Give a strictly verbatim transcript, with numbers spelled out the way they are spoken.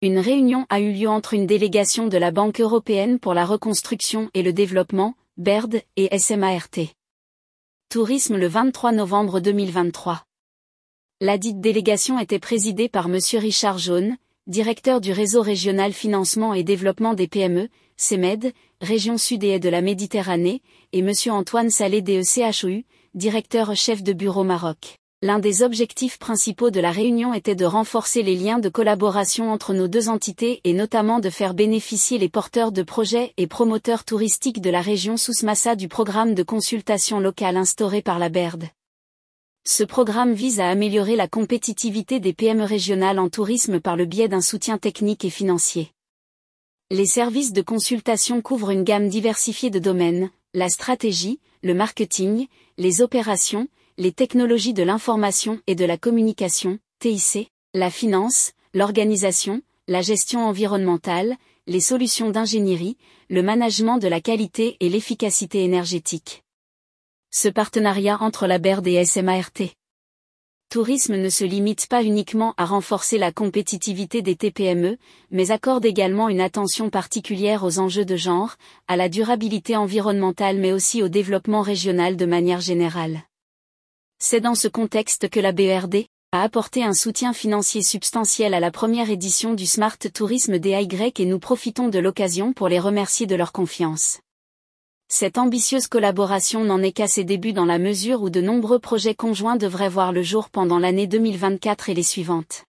Une réunion a eu lieu entre une délégation de la Banque européenne pour la reconstruction et le développement, B E R D, et SMART Tourisme le vingt-trois novembre deux mille vingt-trois. Ladite délégation était présidée par Monsieur Richard Jaune, directeur du réseau régional financement et développement des P M E, C E M E D, région sud et est de la Méditerranée, et Monsieur Antoine Salé D E C H O U, directeur chef de bureau Maroc. L'un des objectifs principaux de la réunion était de renforcer les liens de collaboration entre nos deux entités et notamment de faire bénéficier les porteurs de projets et promoteurs touristiques de la région Souss-Massa du programme de consultation locale instauré par la B E R D. Ce programme vise à améliorer la compétitivité des P M E régionales en tourisme par le biais d'un soutien technique et financier. Les services de consultation couvrent une gamme diversifiée de domaines, la stratégie, le marketing, les opérations, les technologies de l'information et de la communication, T I C, la finance, l'organisation, la gestion environnementale, les solutions d'ingénierie, le management de la qualité et l'efficacité énergétique. Ce partenariat entre la B E R D et SMART Tourisme ne se limite pas uniquement à renforcer la compétitivité des T P M E, mais accorde également une attention particulière aux enjeux de genre, à la durabilité environnementale mais aussi au développement régional de manière générale. C'est dans ce contexte que la B E R D a apporté un soutien financier substantiel à la première édition du Smart Tourisme D Y et nous profitons de l'occasion pour les remercier de leur confiance. Cette ambitieuse collaboration n'en est qu'à ses débuts dans la mesure où de nombreux projets conjoints devraient voir le jour pendant l'année deux mille vingt-quatre et les suivantes.